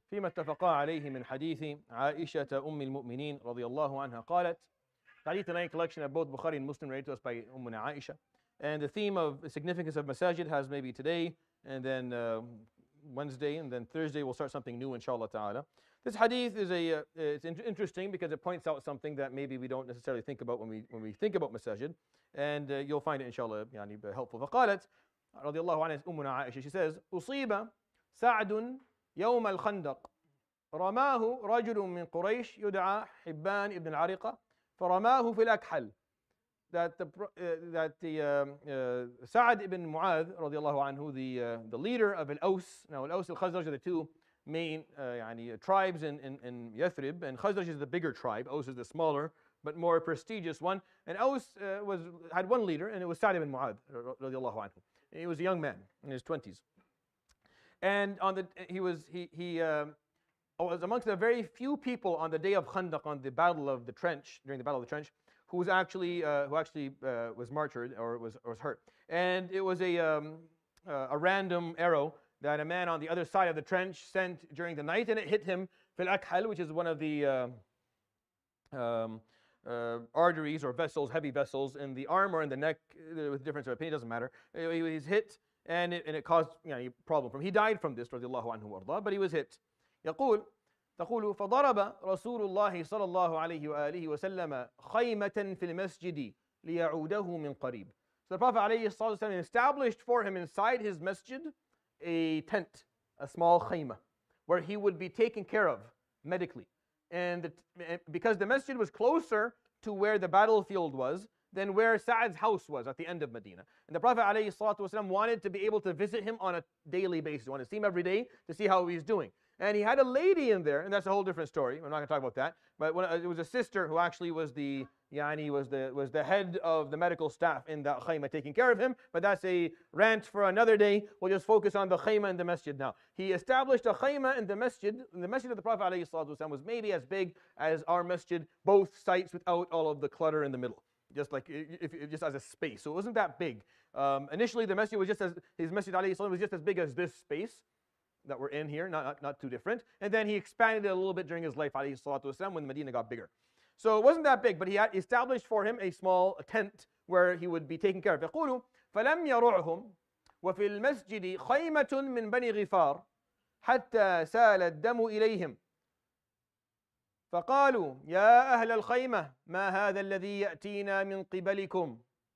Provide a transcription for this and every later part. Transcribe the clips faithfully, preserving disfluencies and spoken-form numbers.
فيما اتفقا عليه من حديث عائشة أم المؤمنين رضي الله عنها قالت. Hadith in a collection of both Bukhari and Muslim related to us by Ummuna Aisha. And the theme of the significance of masajid has maybe today, and then uh, Wednesday, and then Thursday we'll start something new, inshallah ta'ala. This hadith is a uh, it's in- interesting because it points out something that maybe we don't necessarily think about when we when we think about masajid, and uh, you'll find it inshallah يعني, helpful. فقالت رضي الله عنها أمنا عائشة, she says, أصيب سعد يوم الخندق رماه رجل من قريش يدعى حبان ibn al-Ariqa فرماه في الأكحل. That the uh, that the um, uh, Sa'ad ibn Mu'adh radiallahu anhu, the uh, the leader of Al-Aws. Now Al-Aws and Khazraj are the two main uh, يعني, uh, tribes in, in, in Yathrib, and Khazraj is the bigger tribe. Aws is the smaller but more prestigious one. And Aws uh, was had one leader, and it was Sa'ad ibn Mu'adh radiallahu anhu. He was a young man in his twenties, and on the he was he he. Um, was amongst the very few people on the day of Khandaq, on the battle of the trench, during the battle of the trench, who was actually uh, who actually uh, was martyred or was or was hurt. And it was a um, uh, a random arrow that a man on the other side of the trench sent during the night, and it hit him fil akhal, which is one of the uh, um, uh, arteries or vessels, heavy vessels in the arm or in the neck, with difference of opinion, doesn't matter. He was hit, and it, and it caused you know, a problem from him. He died from this, radiallahu anhu warda, but he was hit. يقول تقول فضرب رسول الله صلى الله عليه وآله وسلم خيمة في المسجد ليعوده من قريب. So the Prophet عليه الصلاة والسلام established for him inside his masjid a tent, a small khayma, where he would be taken care of medically. And the, because the masjid was closer to where the battlefield was than where Sa'ad's house was at the end of Medina. And the Prophet عليه الصلاة والسلام wanted to be able to visit him on a daily basis. He wanted to see him every day to see how he's doing. And he had a lady in there, and that's a whole different story. We're not going to talk about that. But when, uh, it was a sister who actually was the yani was the was the head of the medical staff in that khayma taking care of him. But that's a rant for another day. We'll just focus on the khayma in the masjid now. He established a khayma in the masjid. And the masjid of the Prophet ﷺ was maybe as big as our masjid, both sites without all of the clutter in the middle. Just like if, if, just as a space. So it wasn't that big. Um, initially, the masjid was just as his masjid ﷺ was just as big as this space that we're in here, not, not, not too different. And then he expanded it a little bit during his life, alayhi salatu wasalam, when Medina got bigger. So it wasn't that big, but he had established for him a small tent where he would be taken care of. يقول فلم يرعهم وفي المسجد خيمة من بني غفار حتى سال الدم إليهم فقالوا يا أهل الخيمة ما هذا الذي يأتينا من قبلكم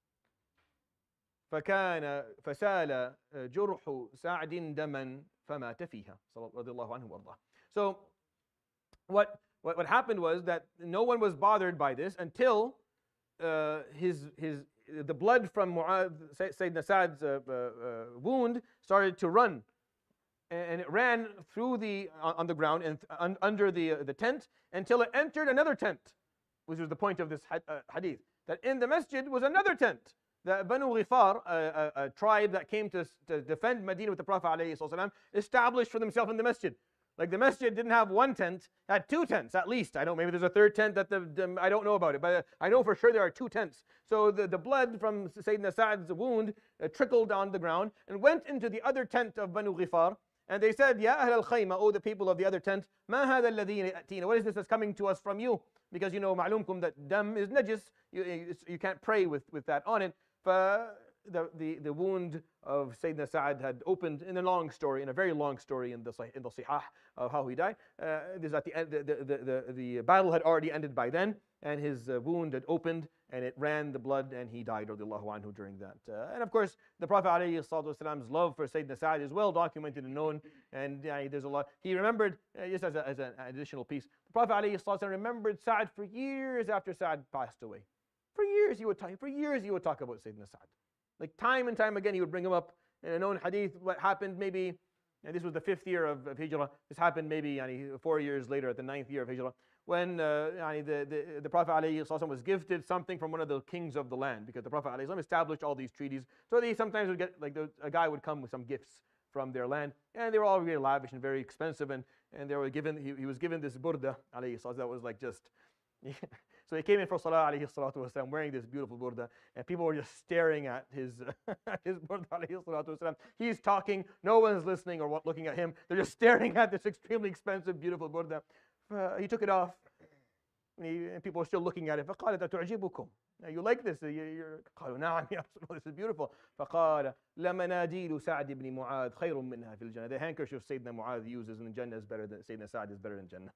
فكان فسال جرح سعد دما فمات فيها رضي الله عنه وارضاه. So what, what what happened was that no one was bothered by this until uh, his his the blood from Mu'adh, Sayyidina Sa'd's uh, uh, uh, wound started to run, and it ran through the on, on the ground and un, under the uh, the tent until it entered another tent, which was the point of this hadith. That in the masjid was another tent. The Banu Ghifar, a, a, a tribe that came to, to defend Medina with the Prophet ﷺ, established for themselves in the masjid. Like the masjid didn't have one tent, it had two tents at least. I don't. Maybe there's a third tent that the, the I don't know about it, but I know for sure there are two tents. So the, the blood from Sayyidina Sa'd's wound uh, trickled on the ground and went into the other tent of Banu Ghifar. And they said, Ya Ahl al-Khayma, O the people of the other tent, Ma hada alladhi ya'tina, what is this that's coming to us from you? Because you know, ma'lumkum, that dam is najis, you, you can't pray with, with that on it. The, the, the wound of Sayyidina Sa'ad had opened in a long story, in a very long story in the, in the Sihah of how he died. Uh, this at the, end, the, the, the, the battle had already ended by then, and his uh, wound had opened, and it ran the blood, and he died, radiallahu anhu, during that. Uh, and of course, the Prophet ﷺ's love for Sayyidina Sa'ad is well documented and known, and uh, there's a lot. He remembered, uh, just as, a, as an additional piece, the Prophet ﷺ remembered Sa'ad for years after Sa'ad passed away. For years he would talk, for years he would talk about Sayyidina Sa'ad. Like time and time again he would bring him up in a known hadith. What happened maybe, and this was the fifth year of, of Hijrah. This happened maybe yani, four years later at the ninth year of Hijrah, when uh, yani, the, the, the Prophet ﷺ was gifted something from one of the kings of the land, because the Prophet ﷺ established all these treaties. So they sometimes would get, like the, a guy would come with some gifts from their land, and they were all very lavish and very expensive, and, and they were given, he, he was given this burda, alayhi, that was like just, so So he came in for Salah alayhi salatu wasalam wearing this beautiful burda, and people were just staring at his, his burda alayhi salatu wasalam. He's talking, no one's listening or looking at him. They're just staring at this extremely expensive, beautiful burda. Uh, he took it off, and, he, and people were still looking at it. فقال أتعجبكم? You like this? You're, قالوا نعم يا رسول الله, this is beautiful. فقال لمناديل سعد بن معاذ خير منها في الجنة. The handkerchief Sayyidina Mu'adh uses in the Jannah is better than Sayyidina Sa'd is better than Jannah.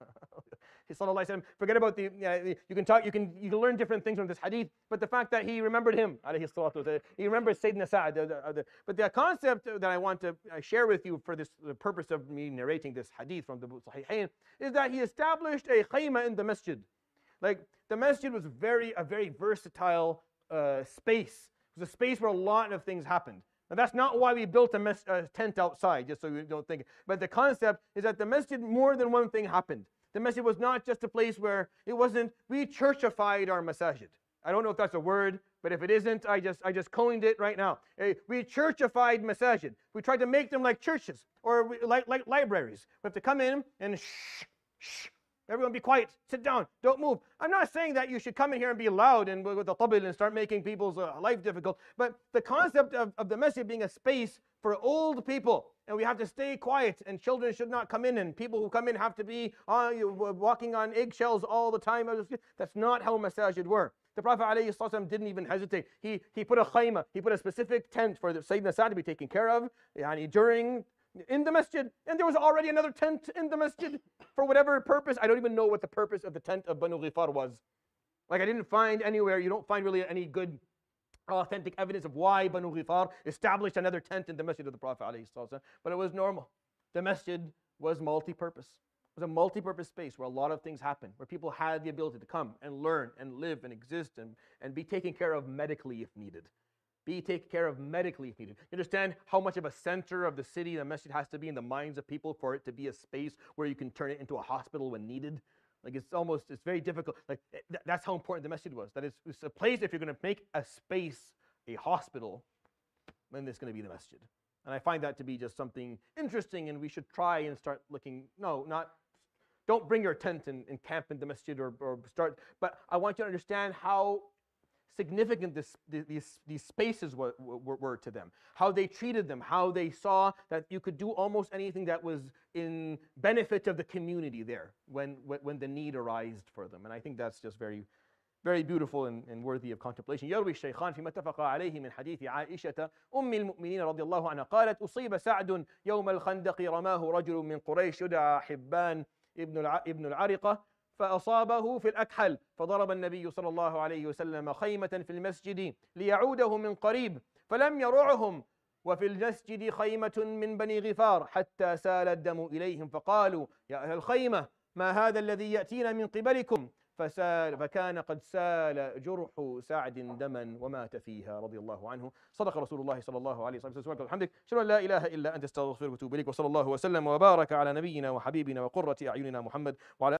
He sallallahu alaihi wasallam. Forget about the. You, know, you can talk. You can you can learn different things from this hadith, but the fact that he remembered him, alayhi salatu wasallam, he remembers Sayyidina Sa'd. The, the, the, but the concept that I want to share with you for this the purpose of me narrating this hadith from the Sahihain is that he established a khayma in the masjid. Like the masjid was very a very versatile uh, space. It was a space where a lot of things happened. And that's not why we built a, mes- a tent outside, just so you don't think. But the concept is that the masjid, more than one thing happened. The masjid was not just a place where it wasn't. We churchified our masajid. I don't know if that's a word, but if it isn't, I just I just coined it right now. We churchified masajid. We tried to make them like churches or like like libraries. We have to come in and shh shh. Everyone be quiet, sit down, don't move. I'm not saying that you should come in here and be loud and with a tabil and start making people's uh, life difficult, but the concept of, of the masjid being a space for old people, and we have to stay quiet, and children should not come in, and people who come in have to be uh, walking on eggshells all the time. That's not how masajid were. The Prophet ﷺ didn't even hesitate. He, he put a khayma, he put a specific tent for the Sayyidina Sa'd to be taken care of yani during in the masjid, and there was already another tent in the masjid for whatever purpose. I don't even know what the purpose of the tent of Banu Ghifar was. Like I didn't find anywhere, you don't find really any good authentic evidence of why Banu Ghifar established another tent in the masjid of the Prophet ﷺ, but it was normal. The masjid was multi-purpose. It was a multi-purpose space where a lot of things happened, where people had the ability to come and learn and live and exist and, and be taken care of medically if needed. Be taken care of medically if needed. You understand how much of a center of the city the masjid has to be in the minds of people for it to be a space where you can turn it into a hospital when needed? Like it's almost, it's very difficult. Like th- that's how important the masjid was. That it's, it's a place, if you're going to make a space a hospital, then it's going to be the masjid. And I find that to be just something interesting, and we should try and start looking, no, not, don't bring your tent and, and camp in the masjid or, or start, but I want you to understand how significant this, these, these spaces were, were, were to them, how they treated them, how they saw that you could do almost anything that was in benefit of the community there when, when the need arose for them. And I think that's just very, very beautiful and, and worthy of contemplation. يروي الشيخان فيما اتفق عليه من حديث عائشة أم المؤمنين رضي الله عنها قالت أصيب سعد يوم الخندق رماه رجل من قريش يدعى حبان ابن ابن العرقة فأصابه في الأكحل فضرب النبي صلى الله عليه وسلم خيمة في المسجد ليعوده من قريب فلم يرعهم وفي المسجد خيمة من بني غفار حتى سال الدم إليهم فقالوا يا أهل الخيمة ما هذا الذي يأتينا من قبلكم فسال فكان قد سال جرح سعد دما ومات فيها رضي الله عنه. صدق رسول الله صلى الله عليه وسلم. سبحانك وبحمدك أشهد أن لا إله إلا أنت أستغفرك وأتوب إليك وصلى الله وسلم وبارك على نبينا وحبيبنا وقرة أعيننا محمد وعلى